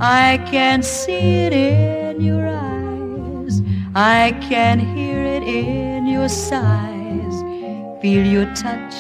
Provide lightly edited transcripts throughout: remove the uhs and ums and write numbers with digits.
I can see it in your eyes, I can hear it in your sighs, feel your touch,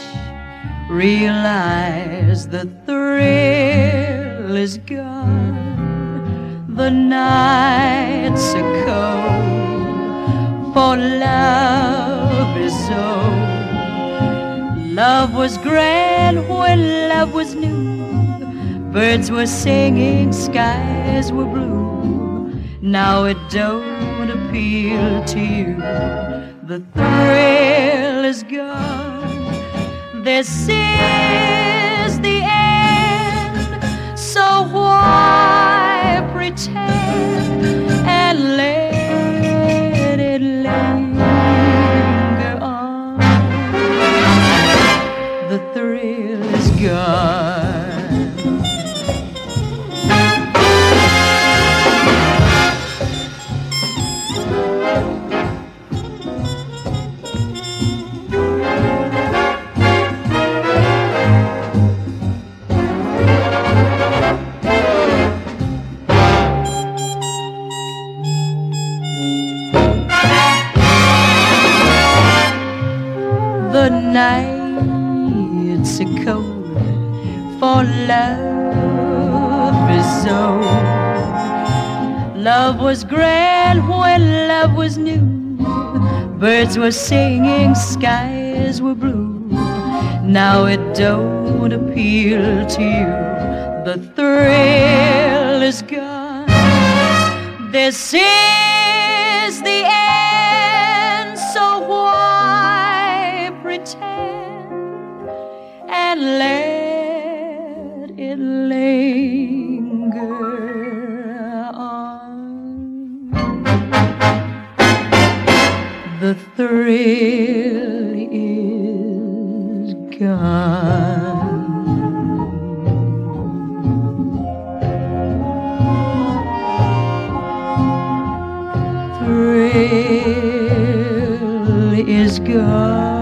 realize the thrill is gone. The nights are cold, for love is old. Love was grand when love was new. Birds were singing, skies were blue. Now it don't appeal to you. The thrill is gone. This is the end. So why pretend and let it linger on? The thrill is gone. The nights are cold, for love is old. Love was grand when love was new. Birds were singing, skies were blue. Now it don't appeal to you. The thrill is gone. This is the end. So why pretend and let it linger on? The thrill is gone. Thrill is gone.